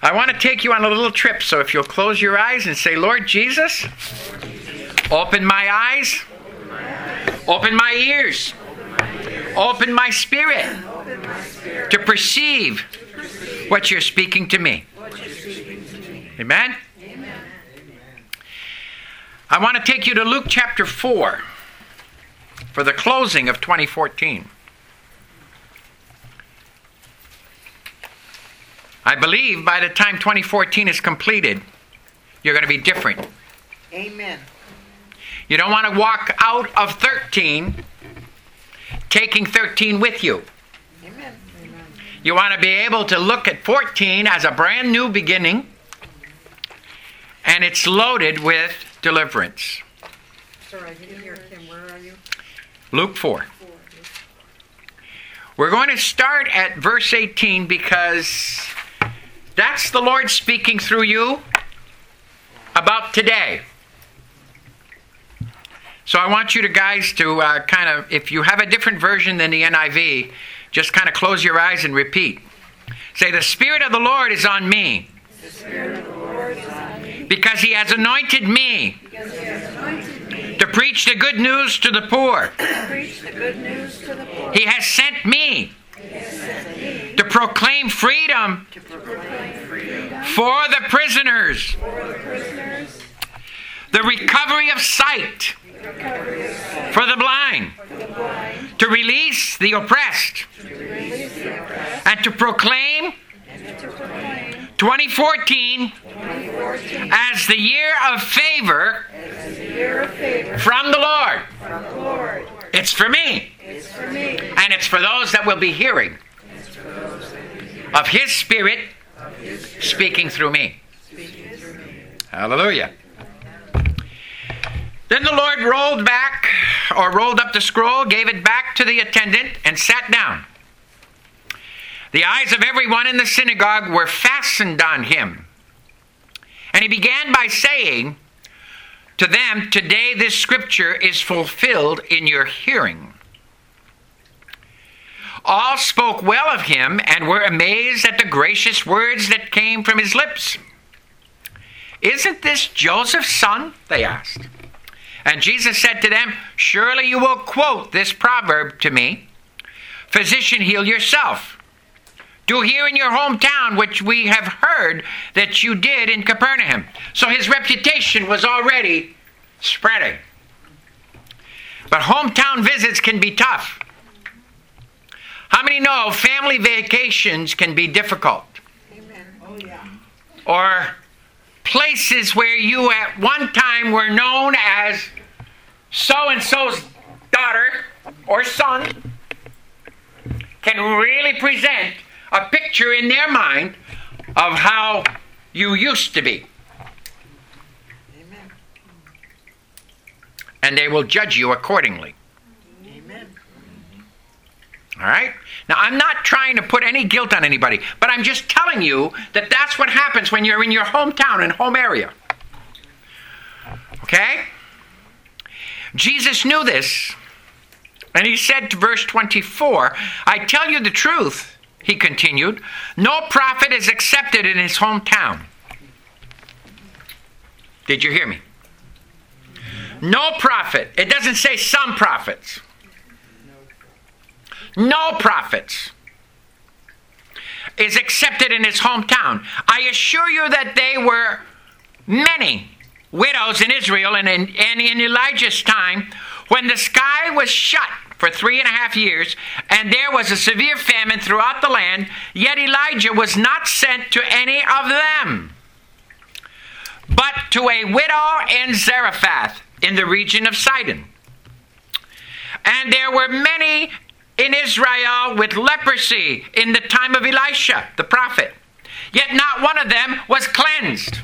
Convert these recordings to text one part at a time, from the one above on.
I want to take you on a little trip, so if you'll close your eyes and say, Lord Jesus, open my eyes, open my ears, open my spirit to perceive what you're speaking to me. Amen? I want to take you to Luke chapter 4 for the closing of 2014. I believe by the time 2014 is completed, you're going to be different. Amen. You don't want to walk out of 13 taking 13 with you. Amen. You want to be able to look at 14 as a brand new beginning, and it's loaded with deliverance. Sorry, I didn't hear Kim. Where are you? Luke 4. We're going to start at verse 18 because that's the Lord speaking through you about today. So I want you guys to kind of, if you have a different version than the NIV, just kind of close your eyes and repeat. Say, the Spirit of the Lord is on me. The Spirit of the Lord is on me. Because He has anointed me. To preach the good news to the poor. He has sent me. To proclaim freedom. For the prisoners. The recovery of sight. For the blind. To release the oppressed. And to proclaim 2014 as the year of favor from the Lord. It's for me. And it's for those that will be hearing of His Spirit speaking through me. Hallelujah. Then the Lord rolled up the scroll, gave it back to the attendant, and sat down. The eyes of everyone in the synagogue were fastened on Him. And He began by saying to them, today this scripture is fulfilled in your hearing. All spoke well of Him and were amazed at the gracious words that came from His lips. Isn't this Joseph's son? They asked. And Jesus said to them, surely you will quote this proverb to me, physician, heal yourself. Do here in your hometown which we have heard that you did in Capernaum. So His reputation was already spreading. But hometown visits can be tough. How many know family vacations can be difficult? Amen. Oh, yeah. Or places where you at one time were known as so-and-so's daughter or son can really present a picture in their mind of how you used to be. Amen. And they will judge you accordingly. Amen. All right? Now, I'm not trying to put any guilt on anybody, but I'm just telling you that that's what happens when you're in your hometown and home area. Okay? Jesus knew this, and He said to verse 24, I tell you the truth, He continued, no prophet is accepted in his hometown. Did you hear me? No prophet. It doesn't say some prophets. No prophets is accepted in his hometown. I assure you that there were many widows in Israel and in Elijah's time when the sky was shut for 3.5 years and there was a severe famine throughout the land, yet Elijah was not sent to any of them, but to a widow in Zarephath in the region of Sidon. And there were many in Israel with leprosy in the time of Elisha, the prophet. Yet not one of them was cleansed.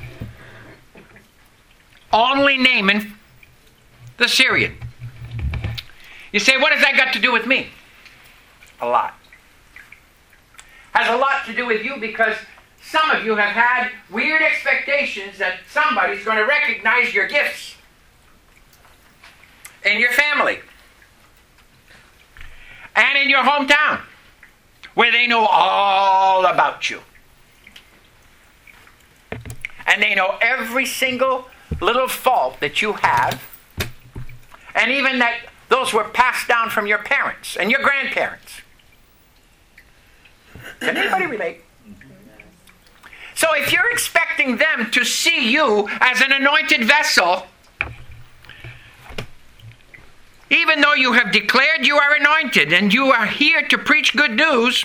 Only Naaman, the Syrian. You say, what has that got to do with me? A lot. Has a lot to do with you because some of you have had weird expectations that somebody's going to recognize your gifts in your family and in your hometown where they know all about you. And they know every single little fault that you have. And even that those were passed down from your parents and your grandparents. Can anybody relate? So if you're expecting them to see you as an anointed vessel, even though you have declared you are anointed and you are here to preach good news,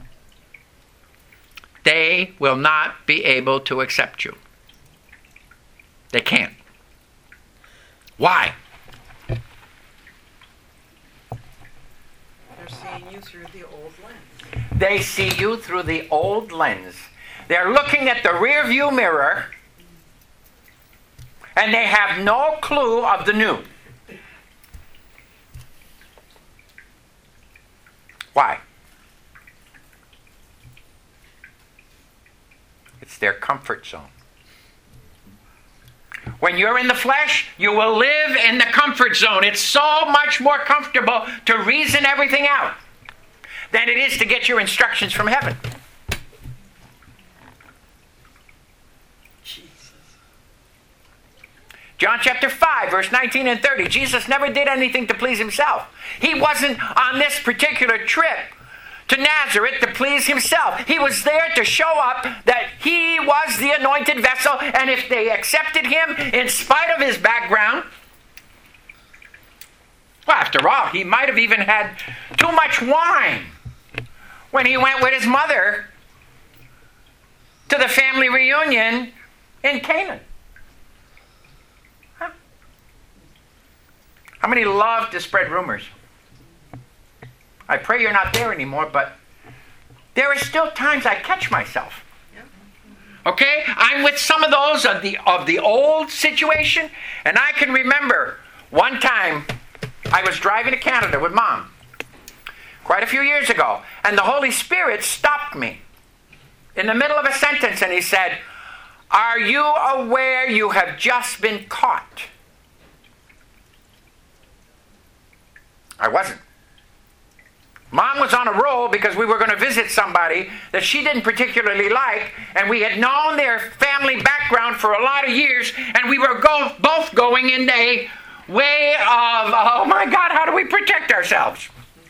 they will not be able to accept you. They can't. Why? They're seeing you through the old lens. They see you through the old lens. They're looking at the rear view mirror and they have no clue of the new. Why? It's their comfort zone. When you're in the flesh, you will live in the comfort zone. It's so much more comfortable to reason everything out than it is to get your instructions from heaven. Jesus. John chapter 5, verse 19 and 30. Jesus never did anything to please himself. He wasn't on this particular trip to Nazareth to please himself. He was there to show up that he was the anointed vessel, and if they accepted him in spite of his background, well, after all, he might have even had too much wine when he went with his mother to the family reunion in Canaan. Huh? How many love to spread rumors? I pray you're not there anymore, but there are still times I catch myself. Okay? I'm with some of those of the old situation, and I can remember one time I was driving to Canada with Mom quite a few years ago, and the Holy Spirit stopped me in the middle of a sentence, and he said, "Are you aware you have just been caught?" I wasn't. Mom was on a roll because we were going to visit somebody that she didn't particularly like, and we had known their family background for a lot of years, and we were both going in a way of, oh my God, how do we protect ourselves?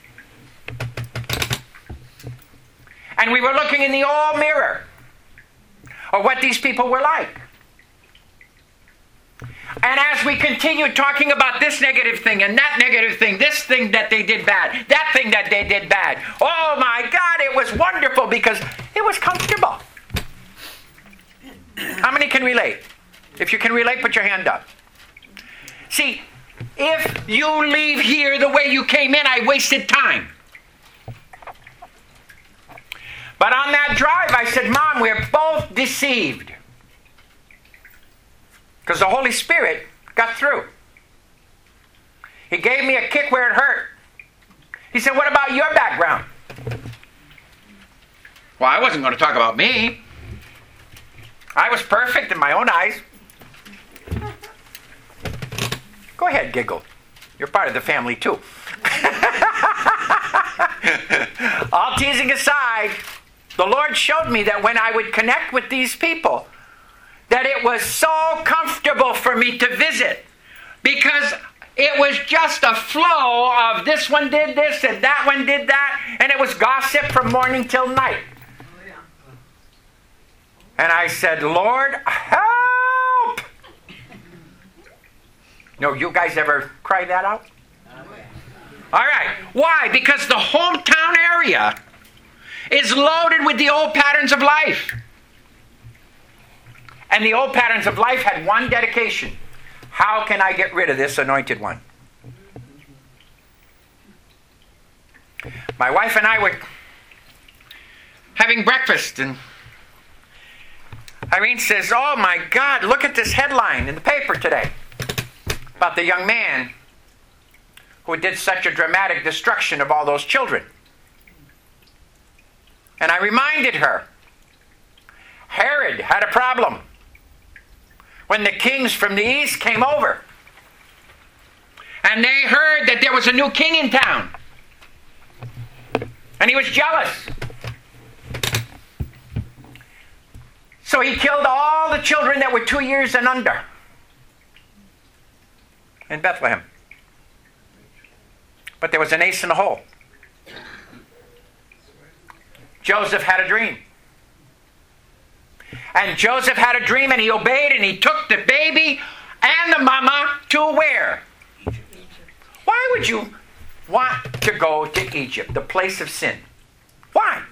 And we were looking in the old mirror of what these people were like. And as we continued talking about this negative thing and that negative thing, this thing that they did bad, that thing that they did bad, oh my God, it was wonderful because it was comfortable. How many can relate? If you can relate, put your hand up. See, if you leave here the way you came in, I wasted time. But on that drive, I said, Mom, we're both deceived. Because the Holy Spirit got through. He gave me a kick where it hurt. He said, what about your background? Well, I wasn't going to talk about me. I was perfect in my own eyes. Go ahead, giggle. You're part of the family too. All teasing aside, the Lord showed me that when I would connect with these people, that it was so comfortable for me to visit because it was just a flow of this one did this and that one did that, and it was gossip from morning till night. Oh, yeah. And I said, Lord, help! No, you guys ever cry that out? All right. Why? Because the hometown area is loaded with the old patterns of life. And the old patterns of life had one dedication. How can I get rid of this anointed one? My wife and I were having breakfast, and Irene says, oh my God, look at this headline in the paper today about the young man who did such a dramatic destruction of all those children. And I reminded her, Herod had a problem when the kings from the east came over. And they heard that there was a new king in town. And he was jealous. So he killed all the children that were 2 years and under in Bethlehem. But there was an ace in the hole. Joseph had a dream. And Joseph had a dream, and he obeyed, and he took the baby and the mama to where? Egypt. Why would you want to go to Egypt, the place of sin? Why?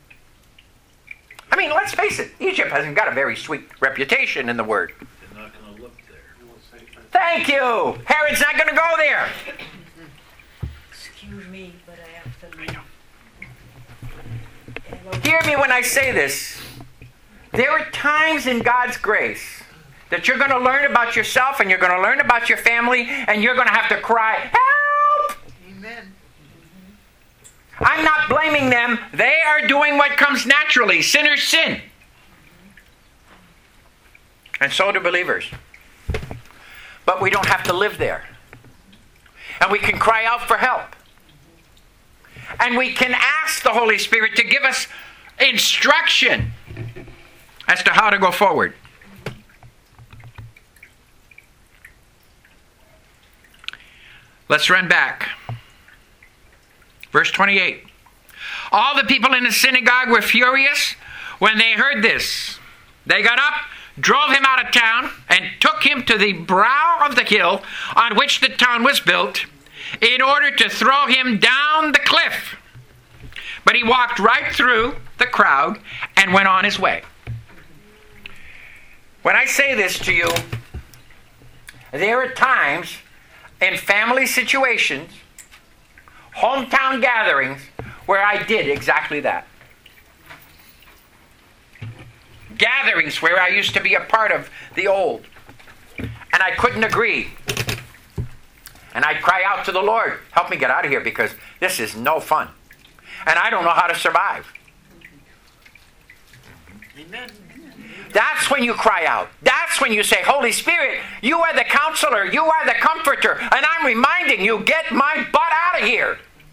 I mean, let's face it, Egypt hasn't got a very sweet reputation in the word. They're not going to look there. Thank you. Herod's not going to go there. Excuse me, but I have to leave. Hear me when I say this. There are times in God's grace that you're going to learn about yourself and you're going to learn about your family and you're going to have to cry, help! Amen. I'm not blaming them. They are doing what comes naturally. Sinners sin. And so do believers. But we don't have to live there. And we can cry out for help. And we can ask the Holy Spirit to give us instruction as to how to go forward. Let's run back. Verse 28. All the people in the synagogue were furious when they heard this. They got up, drove him out of town, and took him to the brow of the hill on which the town was built, in order to throw him down the cliff. But he walked right through the crowd and went on his way. When I say this to you, there are times in family situations, hometown gatherings, where I did exactly that. Gatherings where I used to be a part of the old. And I couldn't agree. And I'd cry out to the Lord, help me get out of here because this is no fun. And I don't know how to survive. Amen. That's when you cry out. That's when you say, Holy Spirit, you are the counselor, you are the comforter, and I'm reminding you, get my butt out of here.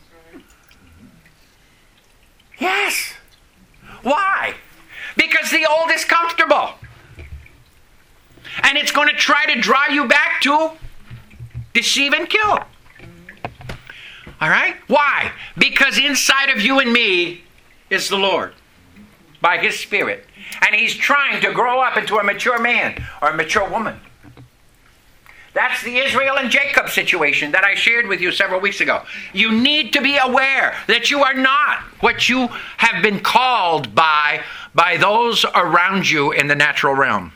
Yes. Why? Because the old is comfortable. And it's going to try to draw you back to deceive and kill. All right? Why? Because inside of you and me is the Lord by His Spirit. And He's trying to grow up into a mature man or a mature woman. That's the Israel and Jacob situation that I shared with you several weeks ago. You need to be aware that you are not what you have been called by those around you in the natural realm.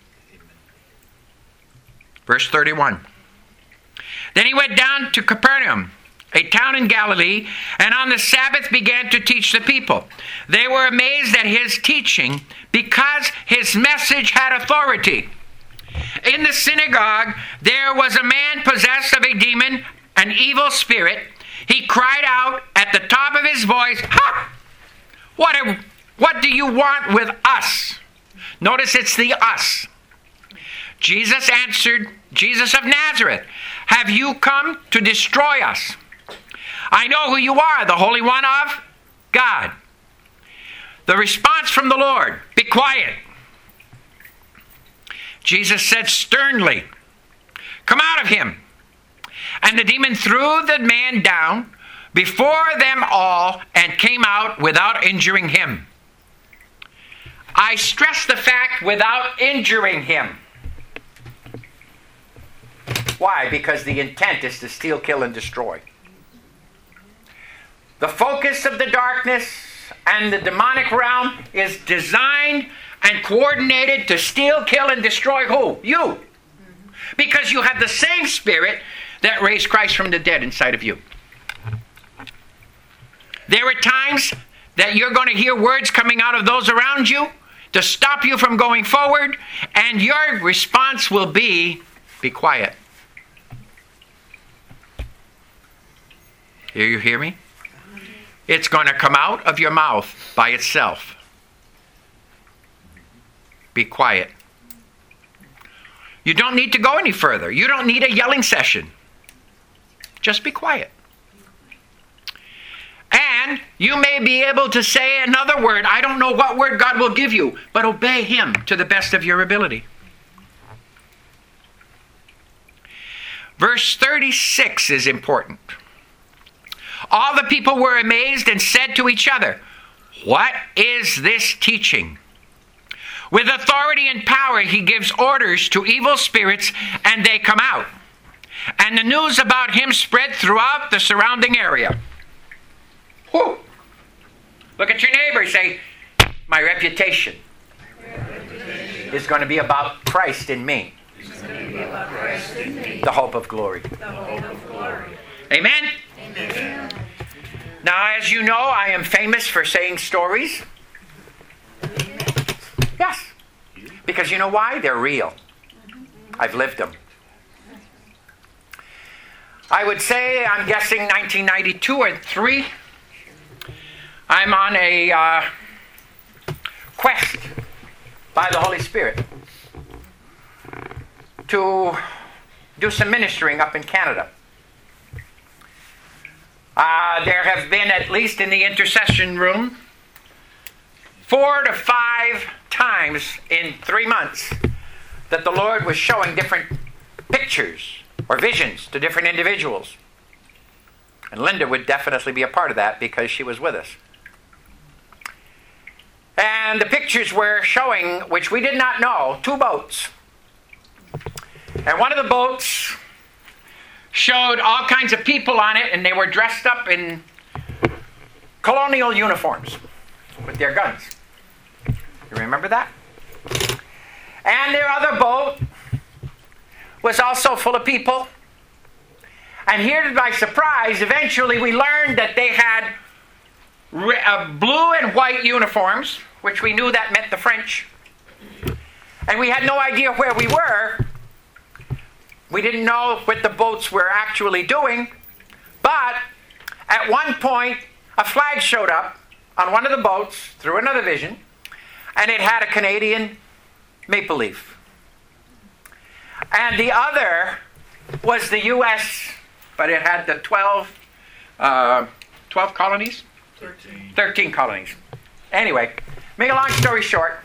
Verse 31. Then he went down to Capernaum, a town in Galilee, and on the Sabbath began to teach the people. They were amazed at his teaching because his message had authority. In the synagogue, there was a man possessed of a demon, an evil spirit. He cried out at the top of his voice, "Ha! What do you want with us?" Notice it's the us. Jesus answered, Jesus of Nazareth, "Have you come to destroy us? I know who you are, the Holy One of God." The response from the Lord, "Be quiet." Jesus said sternly, "Come out of him." And the demon threw the man down before them all and came out without injuring him. I stress the fact without injuring him. Why? Because the intent is to steal, kill, and destroy. The focus of the darkness and the demonic realm is designed and coordinated to steal, kill, and destroy who? You. Because you have the same spirit that raised Christ from the dead inside of you. There are times that you're going to hear words coming out of those around you to stop you from going forward, and your response will be quiet. You hear me? It's going to come out of your mouth by itself. Be quiet. You don't need to go any further. You don't need a yelling session. Just be quiet. And You may be able to say another word. I don't know what word God will give you, but obey Him to the best of your ability. Verse 36 is important. All the people were amazed and said to each other, "What is this teaching? With authority and power he gives orders to evil spirits, and they come out." And the news about him spread throughout the surrounding area. Whew. Look at your neighbor and say, my reputation is going to be about Christ in me. The hope of glory. Amen? Amen. Now, as you know, I am famous for saying stories. Yes. Because you know why? They're real. I've lived them. I would say, I'm guessing 1992 or 3. I'm on a quest by the Holy Spirit to do some ministering up in Canada. There have been, at least in the intercession room, 4 to 5 times in 3 months that the Lord was showing different pictures or visions to different individuals. And Linda would definitely be a part of that because she was with us. And the pictures were showing, which we did not know, 2 boats. And one of the boats showed all kinds of people on it, and they were dressed up in colonial uniforms with their guns. You remember that? And their other boat was also full of people. And here to my surprise, eventually we learned that they had blue and white uniforms, which we knew that meant the French. And we had no idea where we were. We didn't know what the boats were actually doing. But at one point, a flag showed up on one of the boats through another vision, and it had a Canadian maple leaf. And the other was the U.S., but it had the 12 colonies? 13 colonies. Anyway, make a long story short,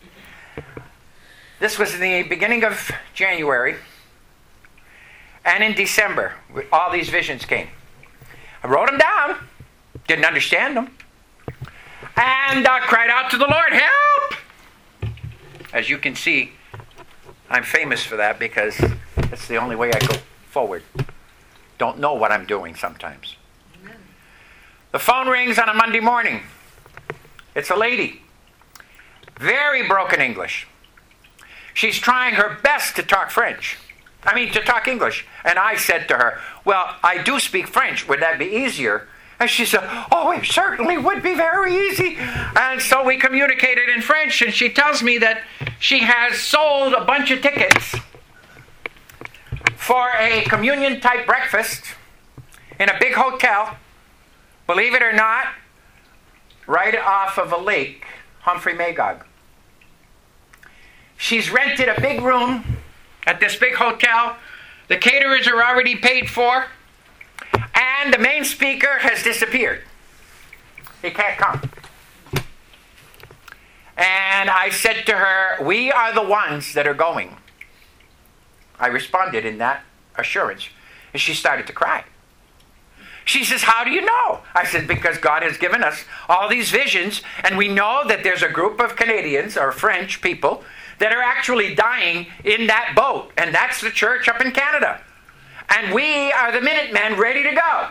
this was in the beginning of January, and in December, all these visions came. I wrote them down, didn't understand them, and cried out to the Lord, help! As you can see, I'm famous for that because it's the only way I go forward. Don't know what I'm doing sometimes. Amen. The phone rings on a Monday morning. It's a lady. Very broken English. She's trying her best to talk to talk English. And I said to her, well, I do speak French. Would that be easier? And she said, oh, it certainly would be very easy. And so we communicated in French, and she tells me that she has sold a bunch of tickets for a communion-type breakfast in a big hotel, believe it or not, right off of a lake, Humphrey Magog. She's rented a big room at this big hotel. The caterers are already paid for. And the main speaker has disappeared. He can't come. And I said to her, we are the ones that are going. I responded in that assurance. And she started to cry. She says, how do you know? I said, because God has given us all these visions, and we know that there's a group of Canadians or French people that are actually dying in that boat. And that's the church up in Canada. And we are the Minutemen ready to go.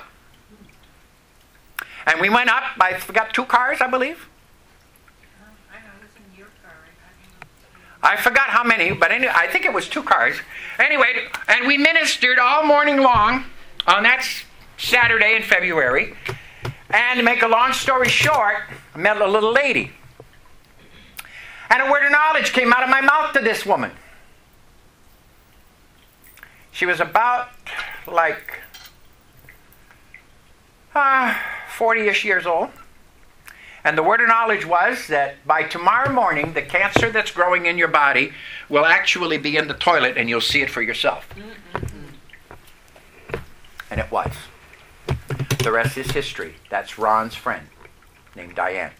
And we went up. I forgot 2 cars, I believe. I know, it was in your car. I forgot how many, but anyway, I think it was 2 cars. Anyway, and we ministered all morning long on that Saturday in February. And to make a long story short, I met a little lady. And a word of knowledge came out of my mouth to this woman. She was about like 40-ish years old. And the word of knowledge was that by tomorrow morning, the cancer that's growing in your body will actually be in the toilet, and you'll see it for yourself. And it was. The rest is history. That's Ron's friend. named Diane.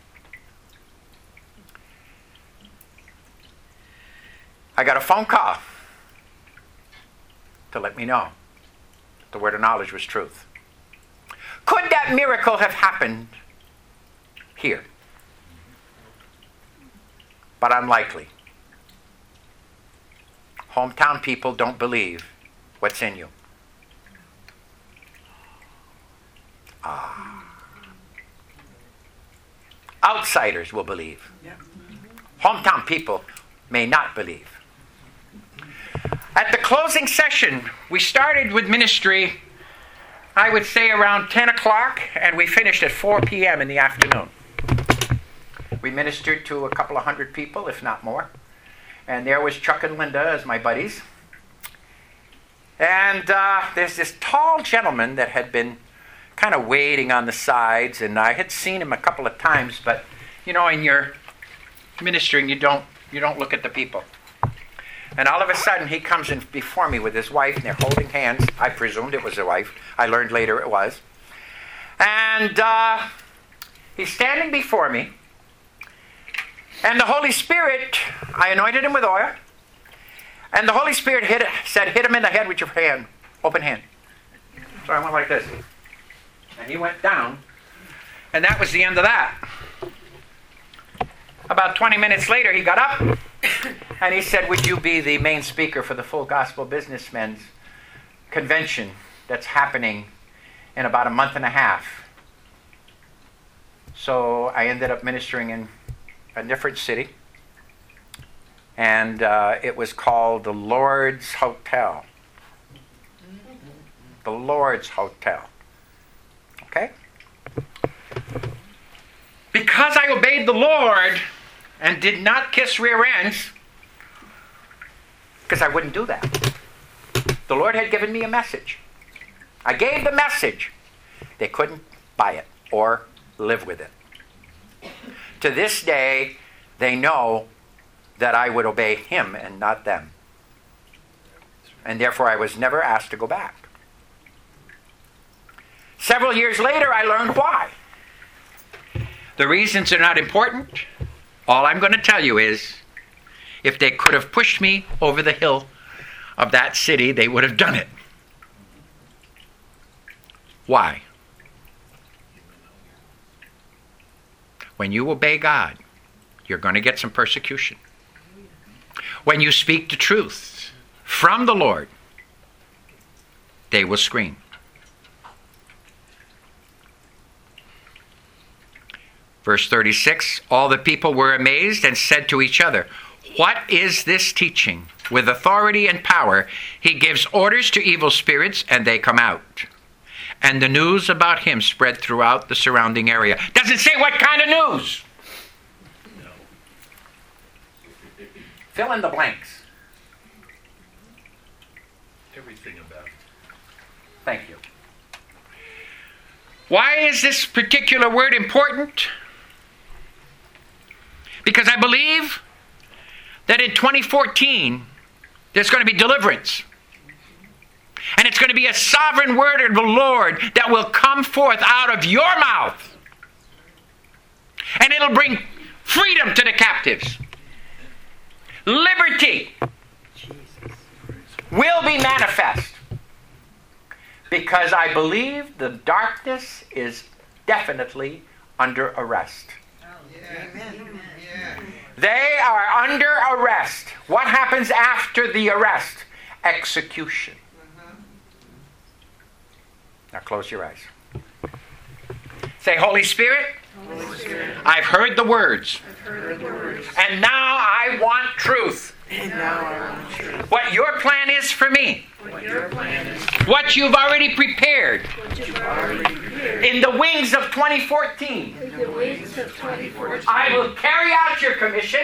I got a phone call to let me know the word of knowledge was truth. Could that miracle have happened here? But unlikely. Hometown people don't believe what's in you. Outsiders will believe. Hometown people may not believe. At the closing session, we started with ministry, I would say around 10 o'clock, and we finished at 4 p.m. in the afternoon. We ministered to a couple of hundred people, if not more. And there was Chuck and Linda as my buddies. And there's this tall gentleman that had been kind of waiting on the sides, and I had seen him a couple of times, but you know, in your ministering, you don't look at the people. And all of a sudden, he comes in before me with his wife, and they're holding hands. I presumed it was a wife. I learned later it was. And he's standing before me, and the Holy Spirit, I anointed him with oil, and the Holy Spirit said, hit him in the head with your hand, open hand. So I went like this. And he went down, and that was the end of that. About 20 minutes later, he got up, and he said, would you be the main speaker for the Full Gospel Businessmen's Convention that's happening in about a month and a half? So I ended up ministering in a different city, and it was called the Lord's Hotel. The Lord's Hotel. Okay? Because I obeyed the Lord and did not kiss rear ends, because I wouldn't do that. The Lord had given me a message. I gave the message. They couldn't buy it or live with it. To this day, they know that I would obey him and not them. And therefore, I was never asked to go back. Several years later, I learned why. The reasons are not important. All I'm going to tell you is, if they could have pushed me over the hill of that city, they would have done it. Why? When you obey God, you're going to get some persecution. When you speak the truth from the Lord, they will scream. Verse 36, all the people were amazed and said to each other, what is this teaching? With authority and power, he gives orders to evil spirits, and they come out. And the news about him spread throughout the surrounding area. Doesn't say what kind of news. No. Fill in the blanks. Everything about it. Thank you. Why is this particular word important? Because I believe that in 2014, there's going to be deliverance. And it's going to be a sovereign word of the Lord that will come forth out of your mouth. And it'll bring freedom to the captives. Liberty will be manifest. Because I believe the darkness is definitely under arrest. Amen. They are under arrest. What happens after the arrest? Execution. Now close your eyes. Say, Holy Spirit, I've heard the words. And now I want truth. What your plan is for me. What you've already prepared. In the wings of 2014. I will carry out your commission.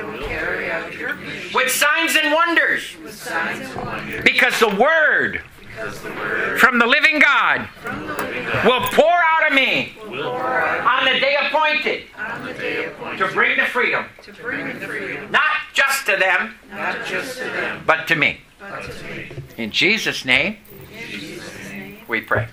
With signs and wonders. Because the word from the living God will pour out of me on the day appointed to bring the freedom. Not just to them, but to me. In Jesus' name, we pray.